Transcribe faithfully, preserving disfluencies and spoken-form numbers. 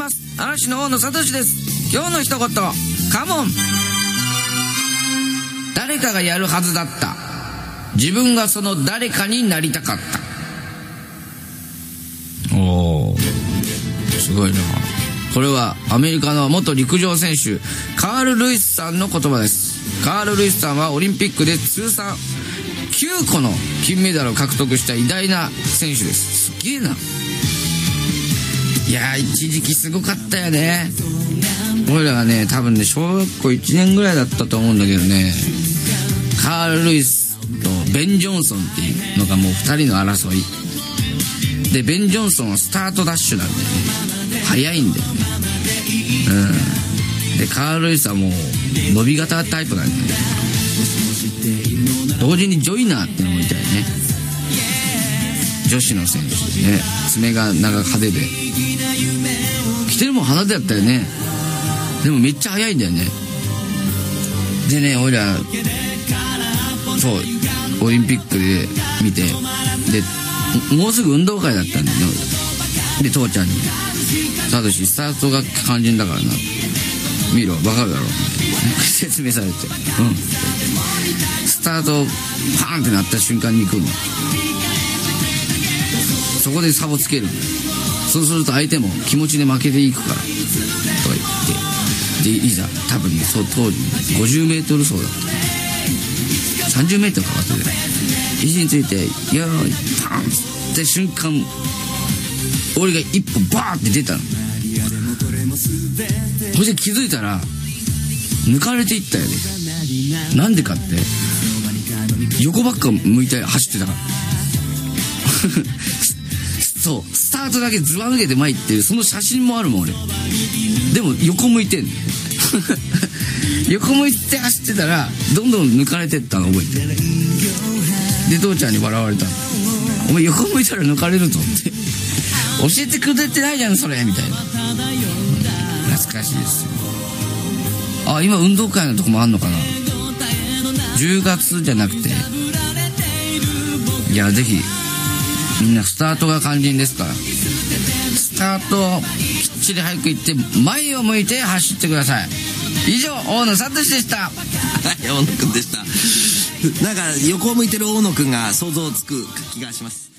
ます。嵐の大野聡です。今日の一言、カモン。誰かがやるはずだった。自分がその誰かになりたかった。おー、すごいな。これはアメリカの元陸上選手カール・ルイスさんの言葉です。カール・ルイスさんはオリンピックで通算きゅうこの金メダルを獲得した偉大な選手です。すげえな。いやー、一時期すごかったよね。俺らがね、多分ね、小学校いちねんぐらいだったと思うんだけどね、カール・ルイスとベン・ジョンソンっていうのがもうふたりの争いで、ベン・ジョンソンはスタートダッシュなんだよね。早いんだよね。うん。で、カール・ルイスはもう伸び型タイプなんだよね。同時にジョイナーってのもいたよね。女子の選手でね、爪が長派手で着てるもん派手だったよね。でもめっちゃ速いんだよね。でね、俺らそうオリンピックで見て、でもうすぐ運動会だったんだよね。で父ちゃんに「サトシスタートが肝心だからな、見ろ分かるだろ」説明されて、うん、スタートパーンってなった瞬間に行くんだ。そこで差をつける。そうすると相手も気持ちで負けていくからとか言って、でいざ多分ね、そう当時ごじゅうメートル走だった。さんじゅうメートルかかってて、位置について「よーいパン!」って瞬間、俺が一歩バーって出たの。そして気づいたら抜かれていったよね。なんでかって、横ばっか向いて走ってたからそう、スタートだけずば抜けて前行ってる、その写真もあるもん俺。でも横向いてんの横向いて走ってたらどんどん抜かれてったの覚えてる。で父ちゃんに笑われたの。お前横向いたら抜かれるぞって教えてくれてないじゃんそれみたいな。懐かしいですよ。あ、今運動会のとこもあんのかな。じゅうがつじゃなくて、いやぜひみんなスタートが肝心ですから、スタートをきっちり早く行って前を向いて走ってください。以上、大野聡でした大野くんでした。なんか横を向いてる大野くんが想像つく気がします。